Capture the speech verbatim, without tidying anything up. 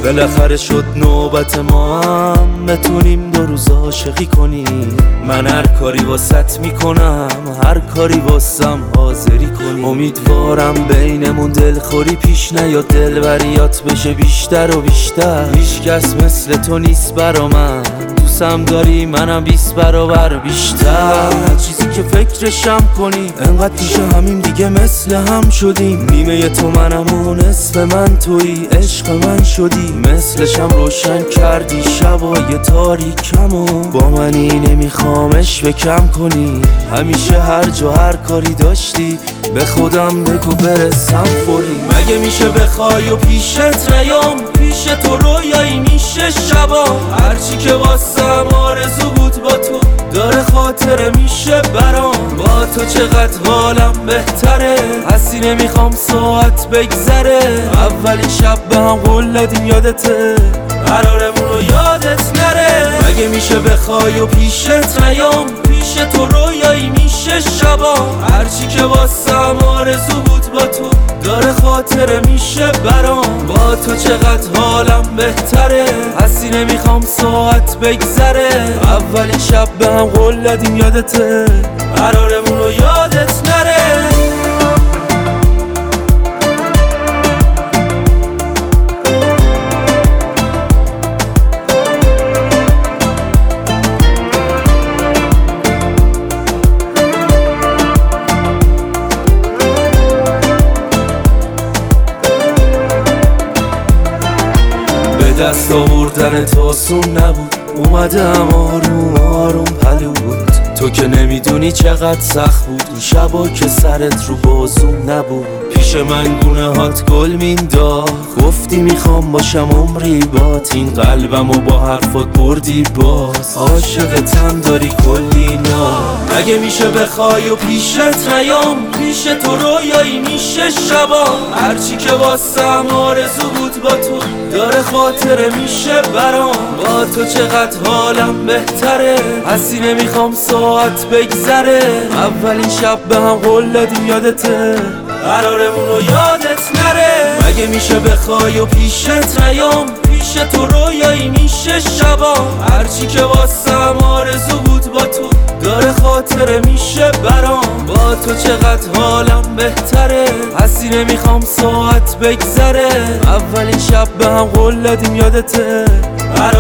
بالاخره شد نوبت ما هم بتونیم دو روز عاشقی کنیم. من هر کاری واسط میکنم، هر کاری واسم حاضری کنیم. امیدوارم بینمون دلخوری پیش نیاد، دلبریات بشه بیشتر و بیشتر. هیچ کس مثل تو نیست برا من، دوستم داری منم بیست برابر بیشتر. چیزی که فکرشم کنی انقدر پیش همین دیگه مثل هم شدیم. نیمه تو منم و نصف من تویی، عشق من شدی مثلشم روشن کردی شبای تاریکم و با منی نمیخوامش بکم کنی. همیشه هر جا هر کاری داشتی به خودم بگو برسم فوری. مگه میشه بخوای و پیشت نیام، پیش تو رویایی میشه شبا. هرچی که واسم آرزو بود با تو داره خاطره میشه برام. با تو چقدر حالم بهتره، حسی نمیخوام ساعت بگذره. اولین شب به هم قول دادیم یادته، قرارمون رو یادت نره. مگه میشه بخوای و پیشت نیام، پیش تو رویایی میشه شبا. هرچی که واسم آرزو بود با تو داره خاطره میشه برام. با تو چقدر حالم بهتره، حسی نمیخوام ساعت بگذره. اولین شب به هم قول دادیم یادته، قرارمون رو یادت نره. دست آوردن تو آسون نبود، اومدم آروم آروم پلود. تو که نمیدونی چقدر سخت بود اون شبا که سرت رو بازوم نبود. پیش من گونه هات گل مینداخت، گفتی میخوام باشم عمری بات. این قلبم و با حرفات بردی باز، عاشقتم داری کلی نا. مگه میشه بخوای و پیشت نیام، پیش تو رویایی میشه شبا. هرچی که واسم آرزو بود با تو داره خاطره میشه برام. با تو چقدر حالم بهتره، حسی نمیخوام ساعت بگذره. اولین شب به هم قول دادیم یادته، قرارمون رو یادت نره. مگه میشه بخوای و پیشت نیام، پیش تو رویایی میشه شبا. هرچی که واسم آرزو بود با تو داره خاطره میشه برام. با تو چقدر حالم بهتره، حسی نمیخوام ساعت بگذره. اولین شب به هم قول دادیم یادته.